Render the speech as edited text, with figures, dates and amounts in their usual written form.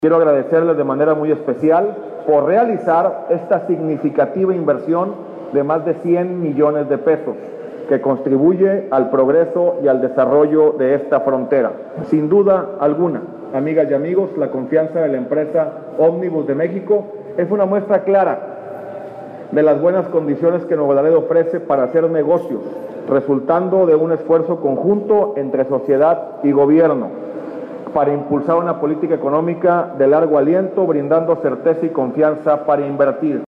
Quiero agradecerles de manera muy especial por realizar esta significativa inversión de más de 100 millones de pesos que contribuye al progreso y al desarrollo de esta frontera. Sin duda alguna, amigas y amigos, la confianza de la empresa Ómnibus de México es una muestra clara de las buenas condiciones que Nuevo Laredo ofrece para hacer negocios, resultando de un esfuerzo conjunto entre sociedad y gobierno para impulsar una política económica de largo aliento, brindando certeza y confianza para invertir.